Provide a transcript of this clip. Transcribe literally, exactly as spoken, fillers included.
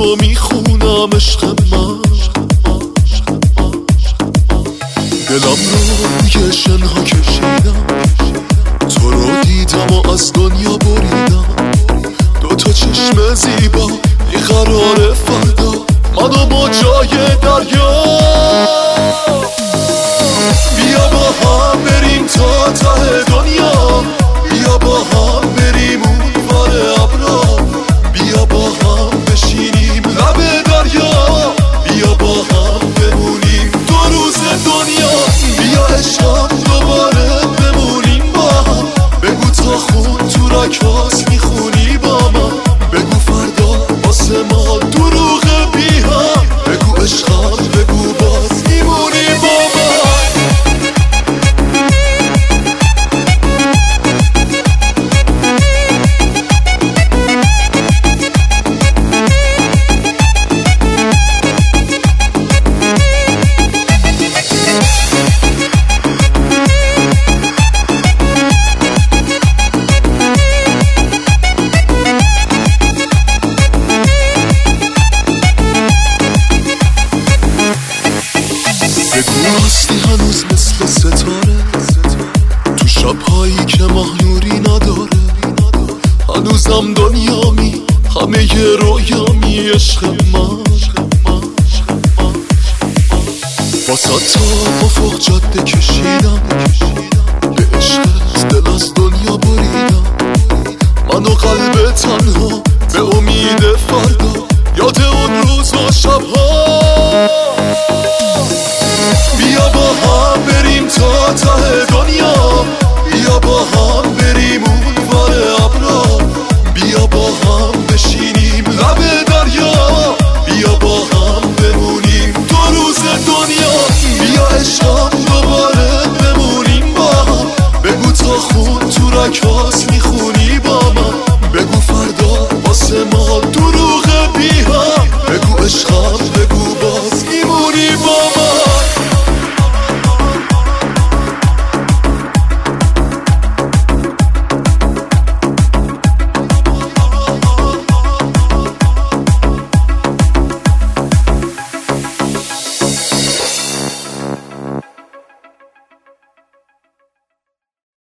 تو میخونم عشق من. دلم رو روی شنها کشیدم، تو رو دیدم و از دنیا بریدم. دو تا چشم زیبا بیقرار فردا، منو با جای دریا. بیا با هم بریم تا ته دنیا، بیا با هم بریم اون ور ابرا، بیا با هم بشینیم لب دریا، بیا با هم بمونیم دو روز دنیا. بیا عشقم دوباره بمونیم با هم، بگو تا خون تو رکاس میخونی با من، بگو فردا واسه ما دروغ بی هم، بگو عشقم بگو باز میمونی با من. بگو هستی هنوز مثل ستاره تو شبهایی که ماه نوری نداره، هنوزم دنیامی همه ی رویامی عشق من. واسه تا افق جاده کشیدم، به عشقت دل از دنیا بریدم. من و قلب تنها به امید فردا، یاد اون روز و شبها